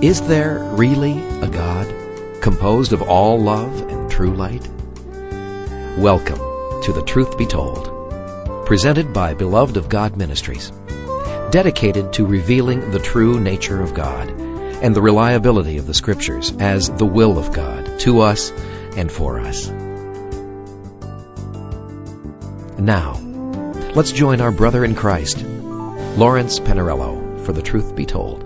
Is there really a God composed of all love and true light? Welcome to The Truth Be Told, presented by Beloved of God Ministries, dedicated to revealing the true nature of God and the reliability of the Scriptures as the will of God to us and for us. Now, let's join our brother in Christ, Lawrence Pennarello, for The Truth Be Told.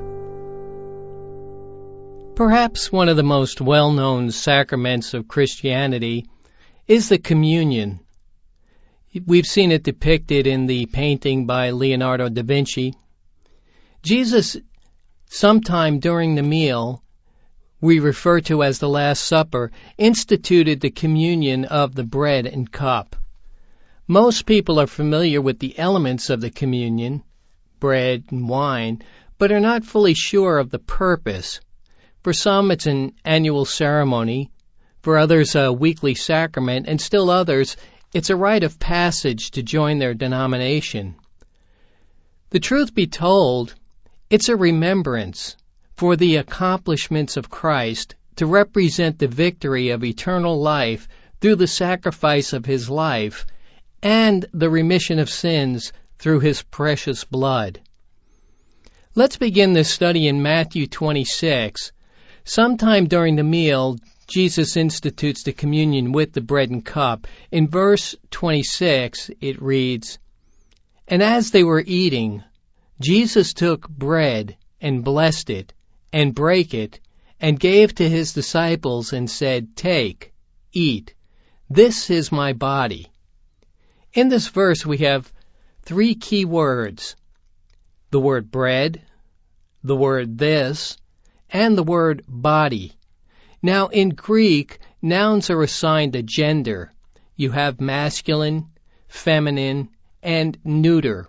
Perhaps one of the most well-known sacraments of Christianity is the communion. We've seen it depicted in the painting by Leonardo da Vinci. Jesus, sometime during the meal, we refer to as the Last Supper, instituted the communion of the bread and cup. Most people are familiar with the elements of the communion, bread and wine, but are not fully sure of the purpose. For some, it's an annual ceremony. For others, a weekly sacrament. And still others, it's a rite of passage to join their denomination. The truth be told, it's a remembrance for the accomplishments of Christ to represent the victory of eternal life through the sacrifice of His life and the remission of sins through His precious blood. Let's begin this study in Matthew 26. Sometime during the meal, Jesus institutes the communion with the bread and cup. In verse 26, it reads, "And as they were eating, Jesus took bread and blessed it, and brake it, and gave to His disciples, and said, 'Take, eat, this is my body.'" In this verse we have three key words: the word bread, the word this, and the word body. Now, in Greek, nouns are assigned a gender. You have masculine, feminine, and neuter.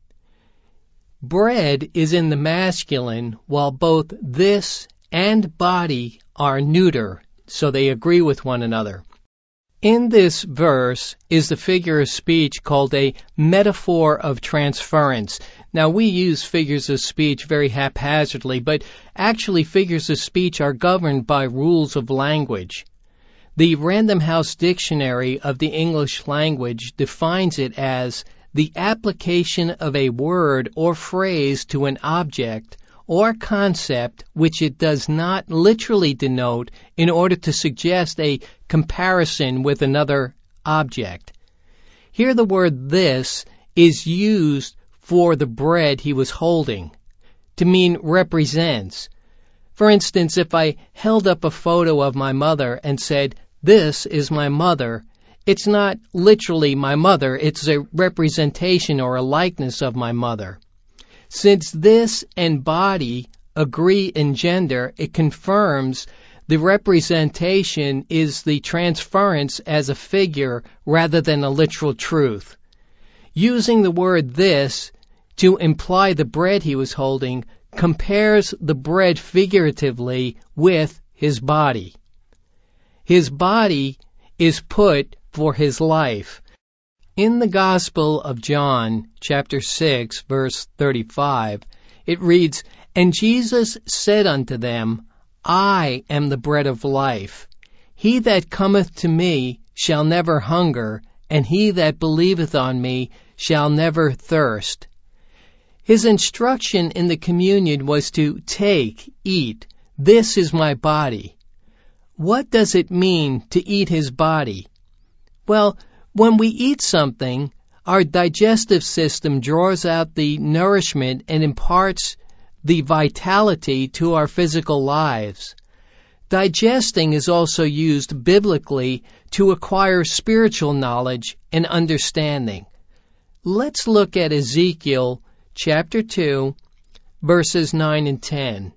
Bread is in the masculine, while both this and body are neuter, so they agree with one another. In this verse is the figure of speech called a metaphor of transference. Now, we use figures of speech very haphazardly, but actually figures of speech are governed by rules of language. The Random House Dictionary of the English Language defines it as the application of a word or phrase to an object or concept which it does not literally denote in order to suggest a comparison with another object. Here the word "this" is used for the bread he was holding, to mean represents. For instance, if I held up a photo of my mother and said, "This is my mother," it's not literally my mother, it's a representation or a likeness of my mother. Since this and body agree in gender, it confirms the representation is the transference as a figure rather than a literal truth. Using the word "this" to imply the bread he was holding compares the bread figuratively with his body. His body is put for his life. In the Gospel of John, chapter 6, verse 35, it reads, "And Jesus said unto them, I am the bread of life. He that cometh to me shall never hunger, and he that believeth on me shall never thirst." His instruction in the communion was to take, eat, this is my body. What does it mean to eat his body? Well, when we eat something, our digestive system draws out the nourishment and imparts the vitality to our physical lives. Digesting is also used biblically to acquire spiritual knowledge and understanding. Let's look at Ezekiel chapter 2, verses 9 and 10,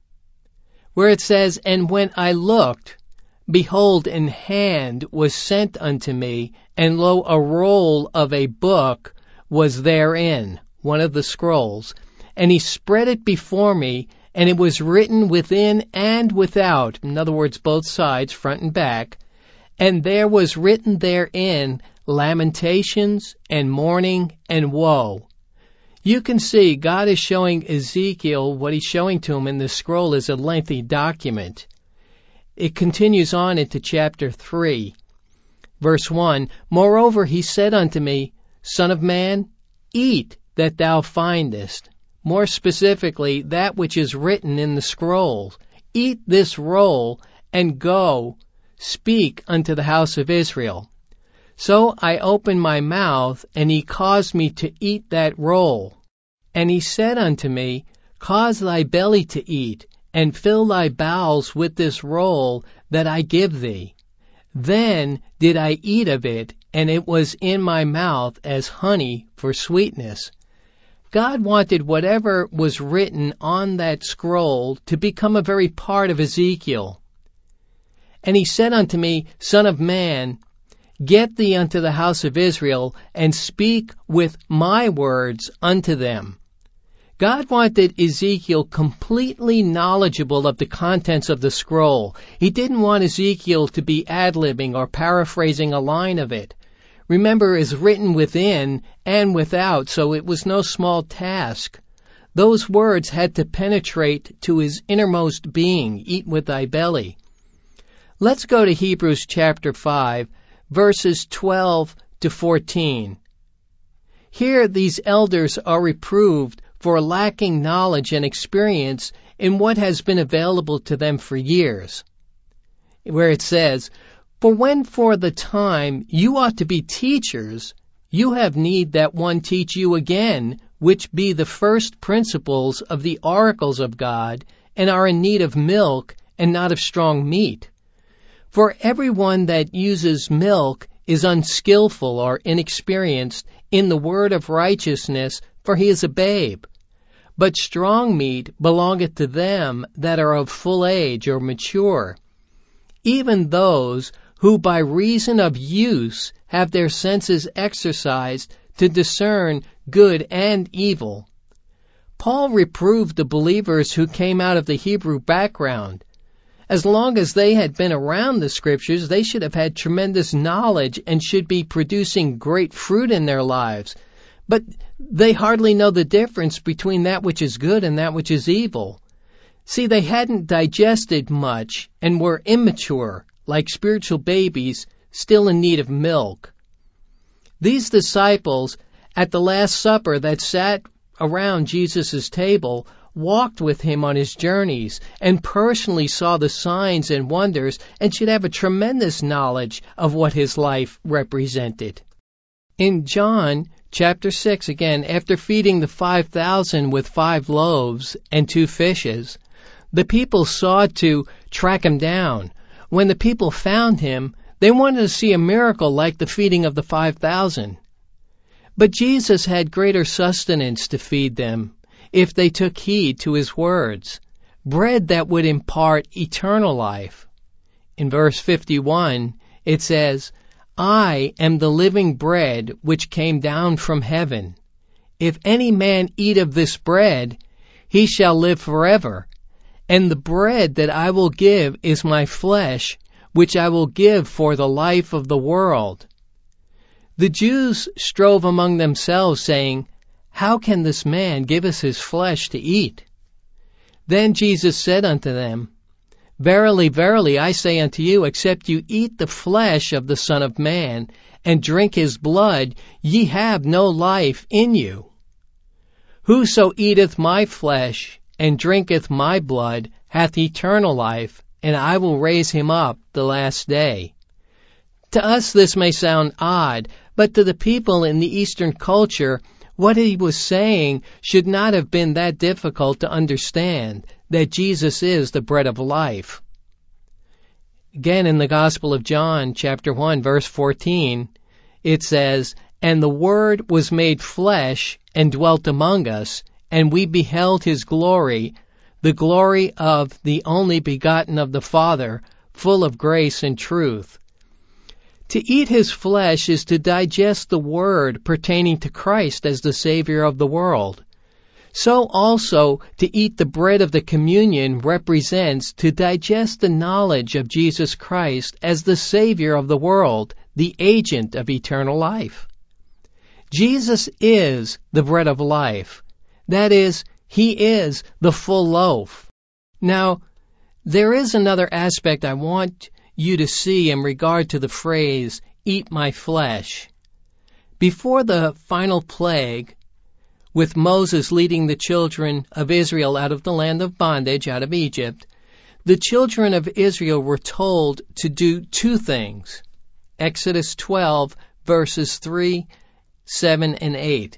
where it says, "And when I looked, behold, an hand was sent unto me, and lo, a roll of a book was therein," one of the scrolls, "and he spread it before me, and it was written within and without," in other words, both sides, front and back, "and there was written therein lamentations and mourning and woe." You can see God is showing Ezekiel what he's showing to him in the scroll is a lengthy document. It continues on into chapter 3, verse 1. Moreover, he said unto me, Son of man, eat that thou findest. More specifically, that which is written in the scroll. Eat this roll, and go, speak unto the house of Israel. So I opened my mouth, and he caused me to eat that roll. And he said unto me, Cause thy belly to eat, and fill thy bowels with this roll that I give thee. Then did I eat of it, and it was in my mouth as honey for sweetness. God wanted whatever was written on that scroll to become a very part of Ezekiel. And he said unto me, Son of man, get thee unto the house of Israel, and speak with my words unto them. God wanted Ezekiel completely knowledgeable of the contents of the scroll. He didn't want Ezekiel to be ad-libbing or paraphrasing a line of it. Remember, it's written within and without, so it was no small task. Those words had to penetrate to his innermost being, eat with thy belly. Let's go to Hebrews chapter 5, verses 12 to 14. Here these elders are reproved for lacking knowledge and experience in what has been available to them for years, where it says, For when for the time you ought to be teachers, you have need that one teach you again, which be the first principles of the oracles of God, and are in need of milk, and not of strong meat. For everyone that uses milk is unskillful or inexperienced in the word of righteousness, for he is a babe. But strong meat belongeth to them that are of full age or mature, even those who by reason of use have their senses exercised to discern good and evil. Paul reproved the believers who came out of the Hebrew background. As long as they had been around the Scriptures, they should have had tremendous knowledge and should be producing great fruit in their lives. But they hardly know the difference between that which is good and that which is evil. See, they hadn't digested much and were immature, like spiritual babies, still in need of milk. These disciples, at the Last Supper that sat around Jesus' table, walked with him on his journeys and personally saw the signs and wonders and should have a tremendous knowledge of what his life represented. In John chapter 6, again, after feeding the 5,000 with 5 loaves and 2 fishes, the people sought to track him down. When the people found him, they wanted to see a miracle like the feeding of the 5,000. But Jesus had greater sustenance to feed them if they took heed to his words, bread that would impart eternal life. In verse 51, it says, I am the living bread which came down from heaven. If any man eat of this bread, he shall live forever. And the bread that I will give is my flesh, which I will give for the life of the world. The Jews strove among themselves, saying, How can this man give us his flesh to eat? Then Jesus said unto them, Verily, verily, I say unto you, except you eat the flesh of the Son of Man, and drink his blood, ye have no life in you. Whoso eateth my flesh, and drinketh my blood, hath eternal life, and I will raise him up the last day. To us this may sound odd, but to the people in the Eastern culture, what he was saying should not have been that difficult to understand, that Jesus is the bread of life. Again, in the Gospel of John, chapter 1, verse 14, it says, And the Word was made flesh and dwelt among us, and we beheld his glory, the glory of the only begotten of the Father, full of grace and truth. To eat his flesh is to digest the word pertaining to Christ as the Savior of the world. So also to eat the bread of the communion represents to digest the knowledge of Jesus Christ as the Savior of the world, the agent of eternal life. Jesus is the bread of life. That is, He is the full loaf. Now, there is another aspect I want you to see in regard to the phrase, eat my flesh. Before the final plague, with Moses leading the children of Israel out of the land of bondage, out of Egypt, the children of Israel were told to do two things. Exodus 12, verses 3, 7, and 8.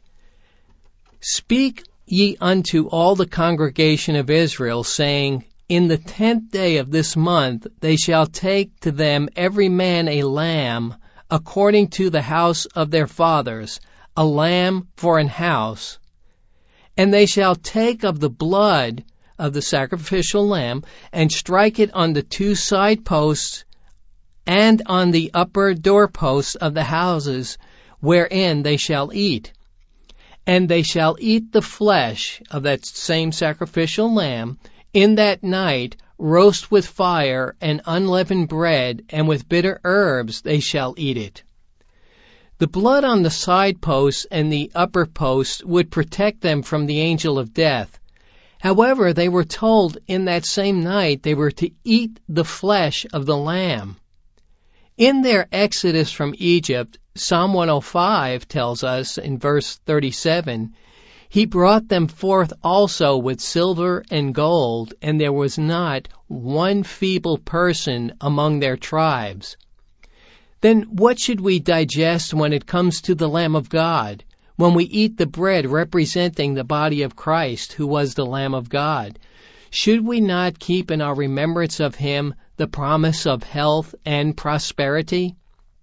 Speak ye unto all the congregation of Israel, saying, in the 10th day of this month they shall take to them every man a lamb, according to the house of their fathers, a lamb for an house. And they shall take of the blood of the sacrificial lamb, and strike it on the two side posts, and on the upper doorposts of the houses, wherein they shall eat. And they shall eat the flesh of that same sacrificial lamb, in that night, roast with fire and unleavened bread, and with bitter herbs they shall eat it. The blood on the side posts and the upper posts would protect them from the angel of death. However, they were told in that same night they were to eat the flesh of the lamb. In their exodus from Egypt, Psalm 105 tells us in verse 37, He brought them forth also with silver and gold, and there was not one feeble person among their tribes. Then what should we digest when it comes to the Lamb of God, when we eat the bread representing the body of Christ, who was the Lamb of God? Should we not keep in our remembrance of Him the promise of health and prosperity?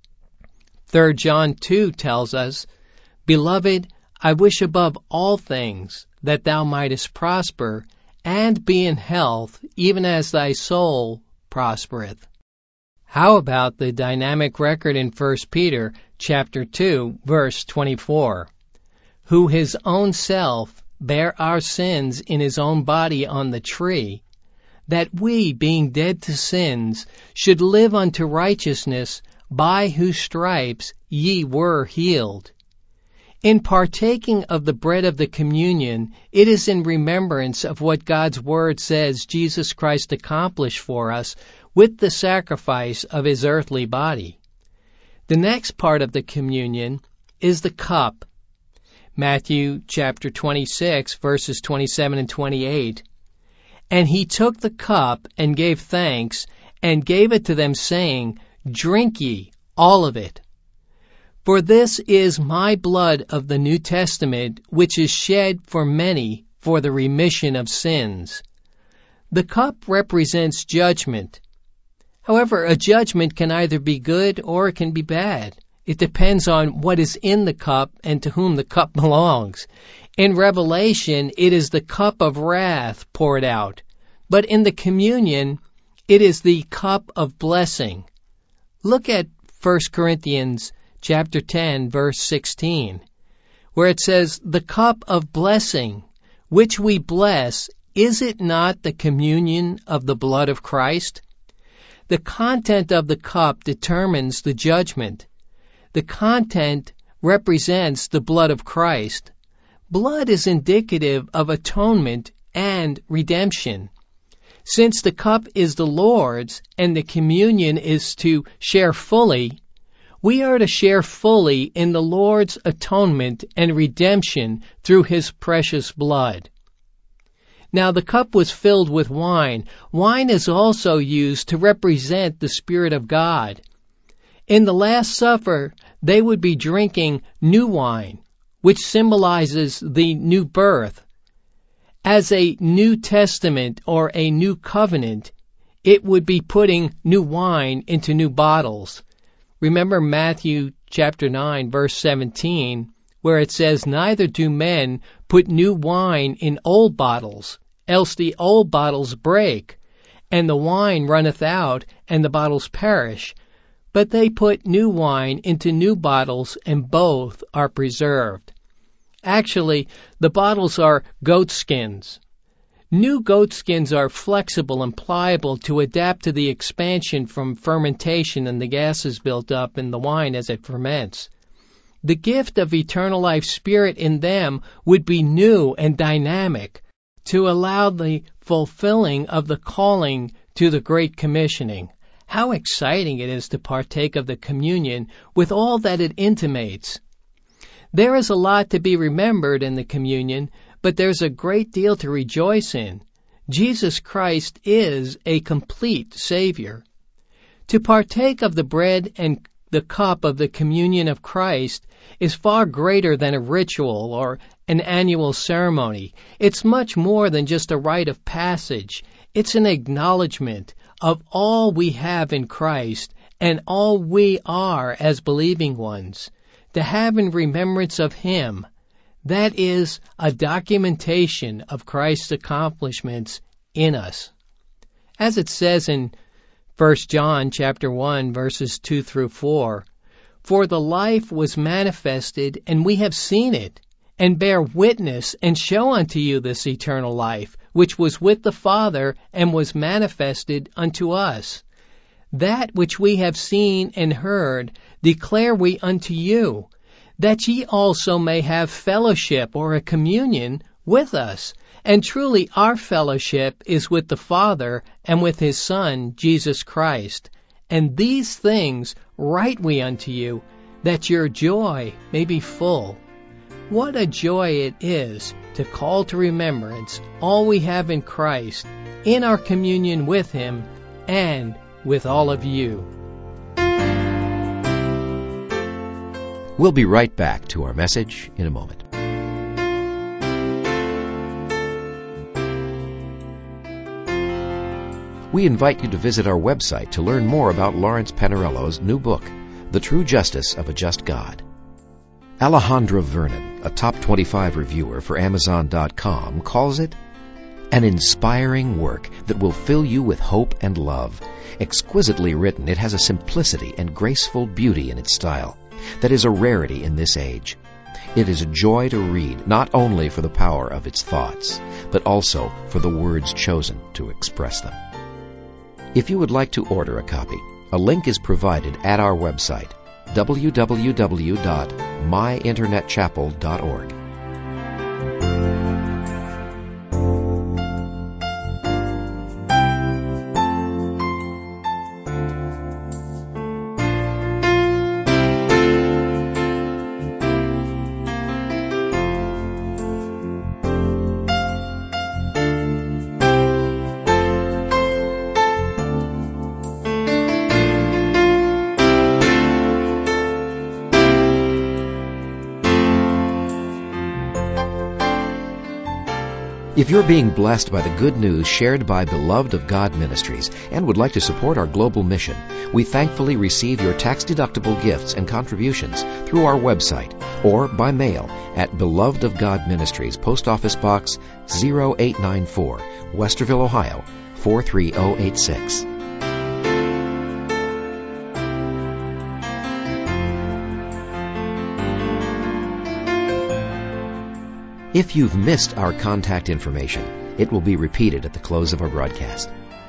3 John 2 tells us, Beloved, I wish above all things that thou mightest prosper and be in health, even as thy soul prospereth. How about the dynamic record in 1 Peter chapter 2, verse 24? Who his own self bare our sins in his own body on the tree, that we, being dead to sins, should live unto righteousness, by whose stripes ye were healed. In partaking of the bread of the communion, it is in remembrance of what God's Word says Jesus Christ accomplished for us with the sacrifice of His earthly body. The next part of the communion is the cup. Matthew chapter 26, verses 27 and 28. And He took the cup and gave thanks, and gave it to them, saying, Drink ye all of it. For this is my blood of the New Testament, which is shed for many for the remission of sins. The cup represents judgment. However, a judgment can either be good or it can be bad. It depends on what is in the cup and to whom the cup belongs. In Revelation, it is the cup of wrath poured out. But in the communion, it is the cup of blessing. Look at 1 Corinthians chapter 10, verse 16, where it says, The cup of blessing, which we bless, is it not the communion of the blood of Christ? The content of the cup determines the judgment. The content represents the blood of Christ. Blood is indicative of atonement and redemption. Since the cup is the Lord's and the communion is to share fully, we are to share fully in the Lord's atonement and redemption through His precious blood. Now the cup was filled with wine. Wine is also used to represent the Spirit of God. In the Last Supper, they would be drinking new wine, which symbolizes the new birth. As a New Testament or a new covenant, it would be putting new wine into new bottles. Remember Matthew chapter 9, verse 17, where it says, Neither do men put new wine in old bottles, else the old bottles break, and the wine runneth out, and the bottles perish. But they put new wine into new bottles, and both are preserved. Actually, the bottles are goat skins. New goat skins are flexible and pliable to adapt to the expansion from fermentation and the gases built up in the wine as it ferments. the gift of eternal life spirit in them would be new and dynamic to allow the fulfilling of the calling to the Great Commissioning. How exciting it is to partake of the communion with all that it intimates. There is a lot to be remembered in the communion, but there's a great deal to rejoice in. Jesus Christ is a complete Savior. To partake of the bread and the cup of the communion of Christ is far greater than a ritual or an annual ceremony. It's much more than just a rite of passage. It's an acknowledgement of all we have in Christ and all we are as believing ones. To have in remembrance of Him, that is a documentation of Christ's accomplishments in us. As it says in 1 John chapter 1 verses 2 through 4, "For the life was manifested, and we have seen it, and bear witness, and show unto you this eternal life, which was with the Father, and was manifested unto us. That which we have seen and heard declare we unto you, that ye also may have fellowship," or a communion, "with us. And truly our fellowship is with the Father and with His Son, Jesus Christ. And these things write we unto you, that your joy may be full." What a joy it is to call to remembrance all we have in Christ, in our communion with Him, and with all of you. We'll be right back to our message in a moment. We invite you to visit our website to learn more about Lawrence Panarello's new book, The True Justice of a Just God. Alejandra Vernon, a top 25 reviewer for Amazon.com, calls it an inspiring work that will fill you with hope and love. Exquisitely written, it has a simplicity and graceful beauty in its style that is a rarity in this age. It is a joy to read, not only for the power of its thoughts, but also for the words chosen to express them. If you would like to order a copy, a link is provided at our website, www.myinternetchapel.org. If you're being blessed by the good news shared by Beloved of God Ministries and would like to support our global mission, we thankfully receive your tax-deductible gifts and contributions through our website or by mail at Beloved of God Ministries, Post Office Box 0894, Westerville, Ohio 43086. If you've missed our contact information, it will be repeated at the close of our broadcast.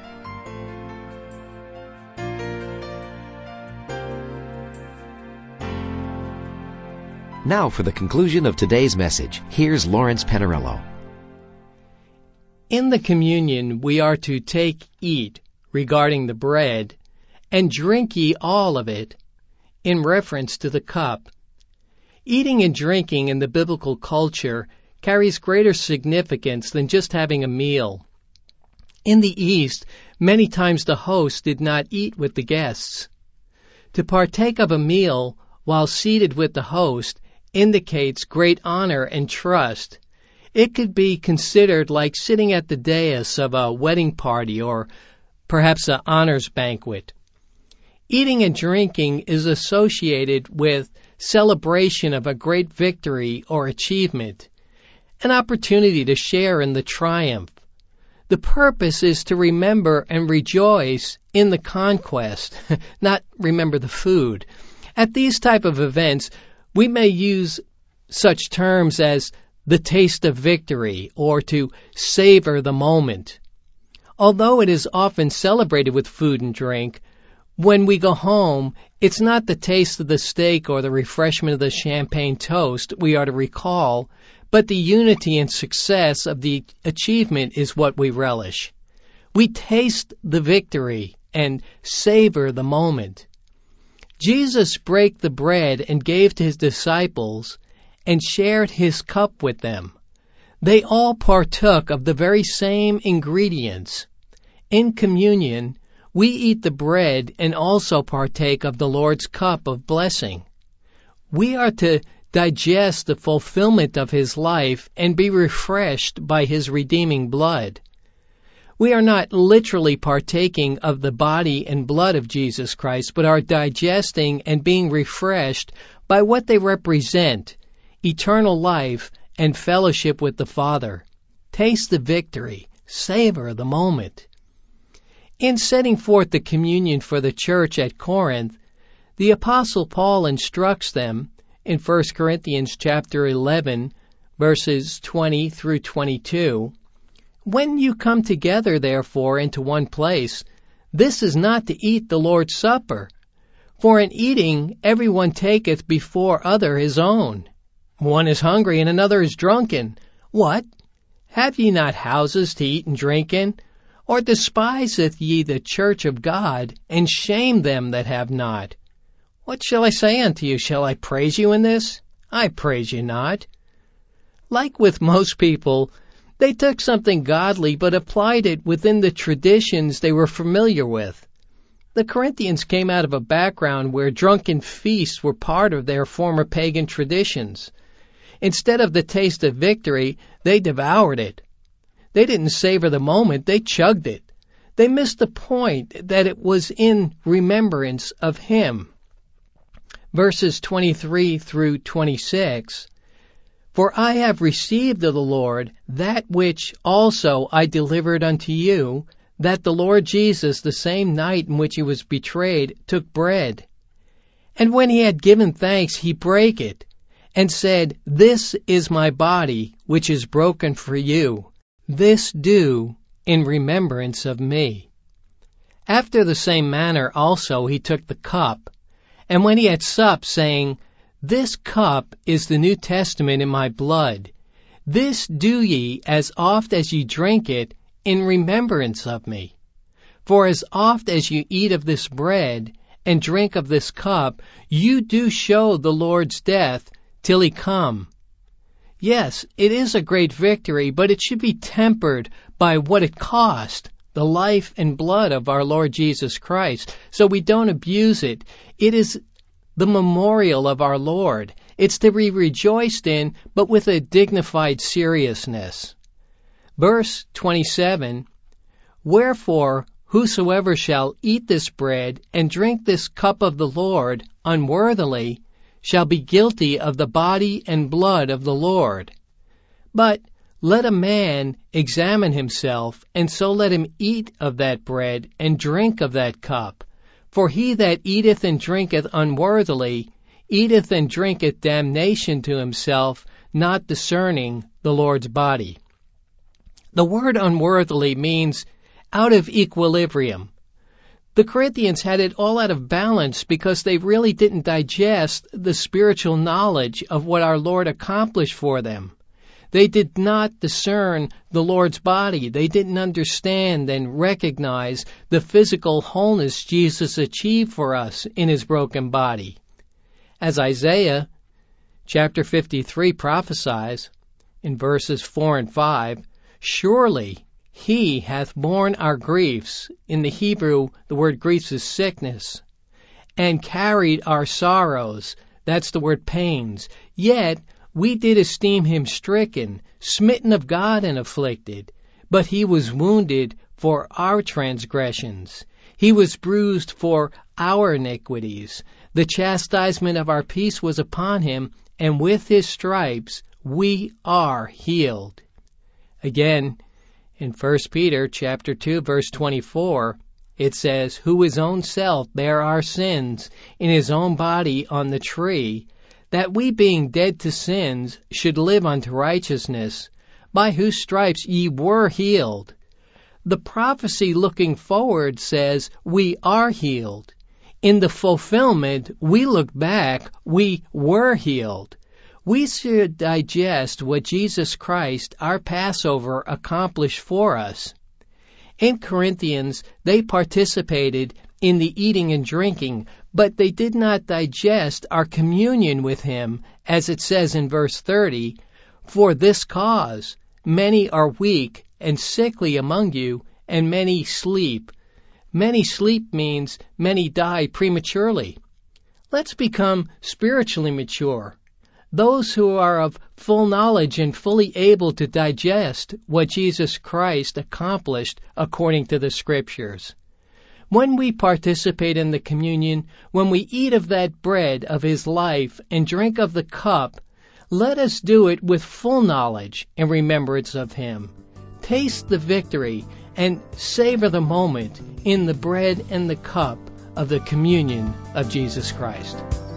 Now for the conclusion of today's message, here's Lawrence Panarello. In the communion we are to take, eat, regarding the bread, and drink ye all of it, in reference to the cup. Eating and drinking in the biblical culture carries greater significance than just having a meal. In the East, many times the host did not eat with the guests. To partake of a meal while seated with the host indicates great honor and trust. It could be considered like sitting at the dais of a wedding party or perhaps an honors banquet. Eating and drinking is associated with celebration of a great victory or achievement, an opportunity to share in the triumph. The purpose is to remember and rejoice in the conquest, not remember the food. At these type of events, we may use such terms as the taste of victory or to savor the moment. Although it is often celebrated with food and drink, When we go home, it's not the taste of the steak or the refreshment of the champagne toast we are to recall, but the unity and success of the achievement is what we relish. We taste the victory and savor the moment. Jesus brake the bread and gave to his disciples and shared his cup with them. They all partook of the very same ingredients. In communion, we eat the bread and also partake of the Lord's cup of blessing. We are to digest the fulfillment of his life and be refreshed by his redeeming blood. We are not literally partaking of the body and blood of Jesus Christ, but are digesting and being refreshed by what they represent, eternal life and fellowship with the Father. Taste the victory. Savor the moment. In setting forth the communion for the church at Corinth, the Apostle Paul instructs them in 1 Corinthians chapter 11, verses 20 through 22, "When you come together, therefore, into one place, this is not to eat the Lord's Supper. For in eating everyone taketh before other his own. One is hungry and another is drunken. What? Have ye not houses to eat and drink in? Or despiseth ye the church of God, and shame them that have not? What shall I say unto you? Shall I praise you in this? I praise you not." Like with most people, they took something godly but applied it within the traditions they were familiar with. The Corinthians came out of a background where drunken feasts were part of their former pagan traditions. Instead of the taste of victory, they devoured it. They didn't savor the moment, they chugged it. They missed the point that it was in remembrance of him. Verses 23 through 26, "For I have received of the Lord that which also I delivered unto you, that the Lord Jesus, the same night in which he was betrayed, took bread. And when he had given thanks, he brake it, and said, This is my body, which is broken for you. This do in remembrance of me. After the same manner also he took the cup, and when he had supped, saying, This cup is the New Testament in my blood. This do ye as oft as ye drink it in remembrance of me. For as oft as you eat of this bread and drink of this cup, you do show the Lord's death till he come." Yes, it is a great victory, but it should be tempered by what it cost, the life and blood of our Lord Jesus Christ, so we don't abuse it. It is the memorial of our Lord. It's to be rejoiced in, but with a dignified seriousness. Verse 27, "Wherefore, whosoever shall eat this bread and drink this cup of the Lord unworthily shall be guilty of the body and blood of the Lord. But let a man examine himself, and so let him eat of that bread and drink of that cup. For he that eateth and drinketh unworthily eateth and drinketh damnation to himself, not discerning the Lord's body." The word unworthily means out of equilibrium. The Corinthians had it all out of balance because they really didn't digest the spiritual knowledge of what our Lord accomplished for them. They did not discern the Lord's body. They didn't understand and recognize the physical wholeness Jesus achieved for us in his broken body. As Isaiah chapter 53 prophesies in verses 4 and 5, "Surely he hath borne our griefs," in the Hebrew the word griefs is sickness, "and carried our sorrows," that's the word pains. "Yet we did esteem him stricken, smitten of God and afflicted. But he was wounded for our transgressions. He was bruised for our iniquities. The chastisement of our peace was upon him, and with his stripes we are healed." Again, in 1 Peter chapter 2, verse 24, it says, "Who his own self bare our sins in his own body on the tree, that we being dead to sins should live unto righteousness, by whose stripes ye were healed." The prophecy looking forward says we are healed. In the fulfillment, we look back, we were healed. We should digest what Jesus Christ, our Passover, accomplished for us. In Corinthians, they participated in the eating and drinking, but they did not digest our communion with Him, as it says in verse 30, "For this cause many are weak and sickly among you, and many sleep." Many sleep means many die prematurely. Let's become spiritually mature. Those who are of full knowledge and fully able to digest what Jesus Christ accomplished according to the Scriptures. When we participate in the communion, when we eat of that bread of His life and drink of the cup, let us do it with full knowledge and remembrance of Him. Taste the victory and savor the moment in the bread and the cup of the communion of Jesus Christ.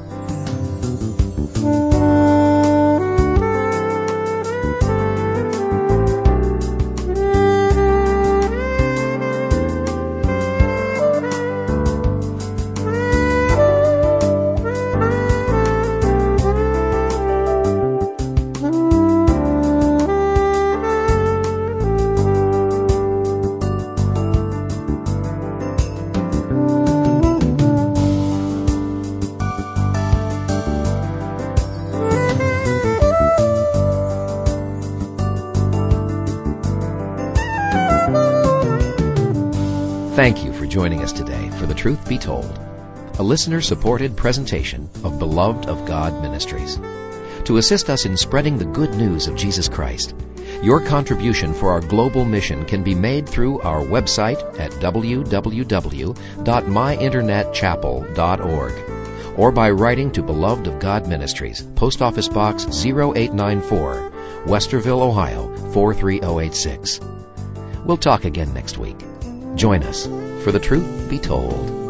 Thank you for joining us today for The Truth Be Told, a listener-supported presentation of Beloved of God Ministries. To assist us in spreading the good news of Jesus Christ, your contribution for our global mission can be made through our website at www.myinternetchapel.org or by writing to Beloved of God Ministries, Post Office Box 0894, Westerville, Ohio 43086. We'll talk again next week. Join us for The Truth Be Told.